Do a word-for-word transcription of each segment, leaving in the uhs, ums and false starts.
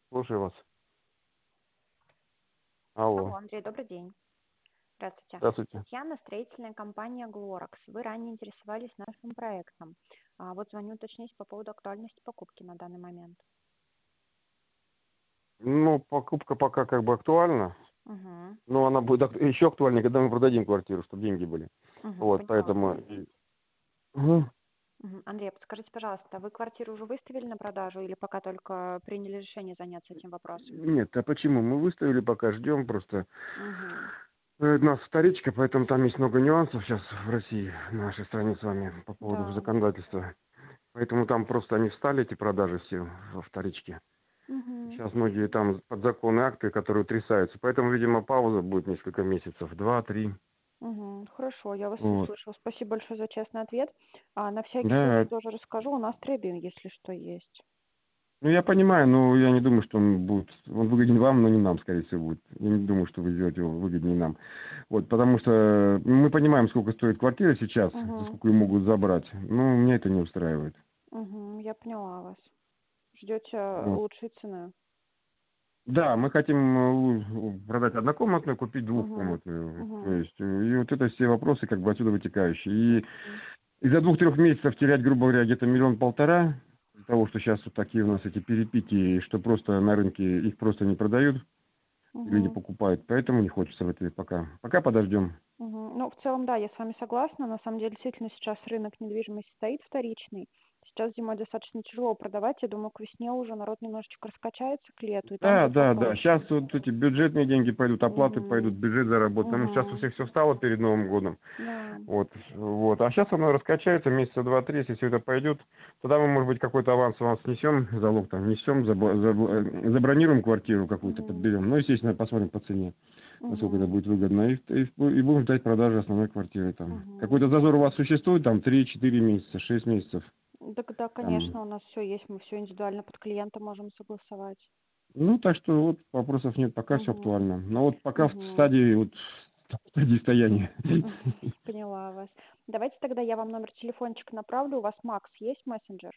Слушаю вас. Алло. Алло, Андрей, добрый день. Здравствуйте. Здравствуйте. Татьяна, строительная компания «Глоракс». Вы ранее интересовались нашим проектом. А вот звоню уточнить по поводу актуальности покупки на данный момент. Ну, покупка пока как бы актуальна, Угу. но она будет ак- еще актуальнее, когда мы продадим квартиру, чтобы деньги были. Угу, Вот, поняла. поэтому... и- Мгм. Мгм. Андрей, подскажите, пожалуйста, вы квартиру уже выставили на продажу или пока только приняли решение заняться этим вопросом? Нет, а почему? Мы выставили, пока ждем просто. Угу. Э, У нас вторичка, поэтому там есть много нюансов сейчас в России, в нашей стране с вами, по поводу Да. законодательства. Поэтому там просто они встали, эти продажи все во вторичке. Угу. Сейчас многие там подзаконные акты, которые утрясаются. Поэтому, видимо, пауза будет несколько месяцев, два-три. Угу. Хорошо, я вас Вот. услышала. Спасибо большое за честный ответ. А на всякий случай Да, тоже расскажу, у нас требуем, если что, есть. ну я понимаю, но я не думаю, что он будет, он выгоден вам, но не нам, скорее всего, будет. Я не думаю, что вы сделаете его выгоднее нам. Вот, потому что мы понимаем, сколько стоит квартира сейчас, за Угу. сколько ее могут забрать. Но меня это не устраивает. Угу. Я поняла вас. Ждете Вот. лучшей цены. Да, мы хотим э, у- продать однокомнатную, купить Угу. двухкомнатную. То Угу. есть, э, и вот это все вопросы как бы отсюда вытекающие. И из-за двух-трех месяцев терять, грубо говоря, где-то миллион-полтора, из-за того, что сейчас вот такие у нас эти перепики, что просто на рынке их просто не продают, люди Угу. покупают, поэтому не хочется в это пока. Пока подождем. Угу. Ну, в целом, да, я с вами согласна. На самом деле, действительно, сейчас рынок недвижимости стоит вторичный. Сейчас зимой достаточно тяжело продавать. Я думаю, к весне уже народ немножечко раскачается к лету, и там Да, будет да, да. попроще. Сейчас вот эти бюджетные деньги пойдут, оплаты пойдут, Угу. бюджет заработает. Потому что сейчас у Угу. всех все встало перед Новым годом. Да. Вот, вот. А сейчас оно раскачается месяца два-три, если все это пойдет, тогда мы, может быть, какой-то аванс вам снесем, залог там несем, заб- заб- э, забронируем квартиру какую-то, Угу. подберем. Ну, естественно, посмотрим по цене, насколько это Угу. будет выгодно. И, и, и будем ждать продажи основной квартиры там. Угу. Какой-то зазор у вас существует, там три-четыре месяца, шесть месяцев. Так да, Там. конечно, у нас все есть, мы все индивидуально под клиента можем согласовать. Ну, так что вот вопросов нет, пока все Угу. актуально. Но вот пока в Угу. стадии, вот, в стадии стояния. Поняла вас. Давайте тогда я вам номер телефончика направлю. У вас Макс есть мессенджер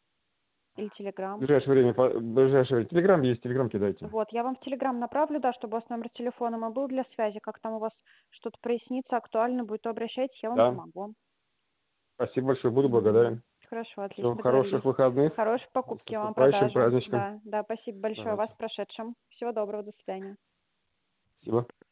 или В Телеграм? ближайшее время, по- в ближайшее время. Телеграм есть, телеграм кидайте. Вот, я вам в Телеграм направлю, да, чтобы у вас номер телефона был для связи. Как там у вас что-то прояснится, актуально будет, то обращайтесь, я вам Да. помогу. Спасибо большое, буду Угу. благодарен. Хорошо, Всего отлично, хороших договорились. выходных. Хорошей С покупки вам, наступающим продажи. праздничком. Да, да, спасибо большое. Вас Давайте. с прошедшим. Всего доброго, до свидания. Спасибо.